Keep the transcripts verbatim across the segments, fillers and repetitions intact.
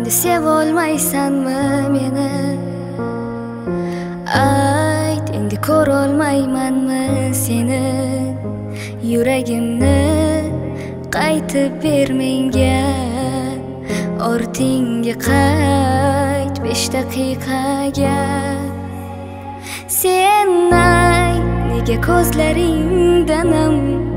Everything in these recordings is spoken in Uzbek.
Sevolmaysanmi meni? Ayt, endi ko'rolmaymanmi seni? Yuragimni qaytib ber menga, ortingga qayt besh daqiqaga. Sen ayt, nega ko'zlaringda nam?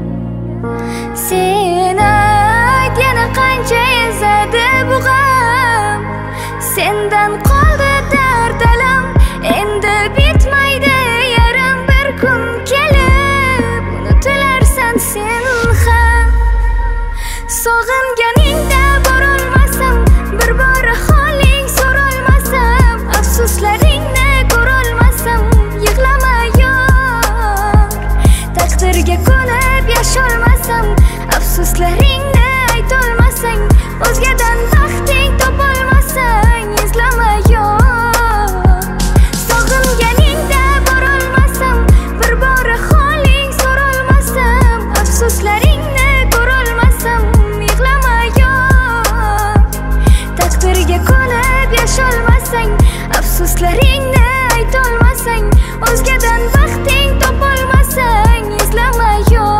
Sen ayt, yana qancha ezadi bu g'am? Sendan qoldi dard alam, endi bitmaydi yarim. Bir kun kelib unutilarsan sen ham. Sog'inganingda borolmasam, bir bor holing so'rolmasam, afsuslaringni ko'rolmasam, yig'lama yor. Taqdirga ko'nib yasholmasam, afsuslaringni aytolmasang, o'zgadan baxting topolmasang, izlama yor. Sog'inganingda borolmasam, bir bor holing so'rolmasam, afsuslaringni ko'rolmasam, yig'lama yor. Taqdirga ko'nib yasholmasang, afsuslaringni aytolmasang, o'zgadan baxting topolmasang, izlama yor.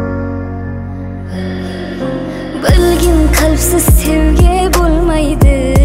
Bilgin qalbsiz sevgi bo'lmaydi.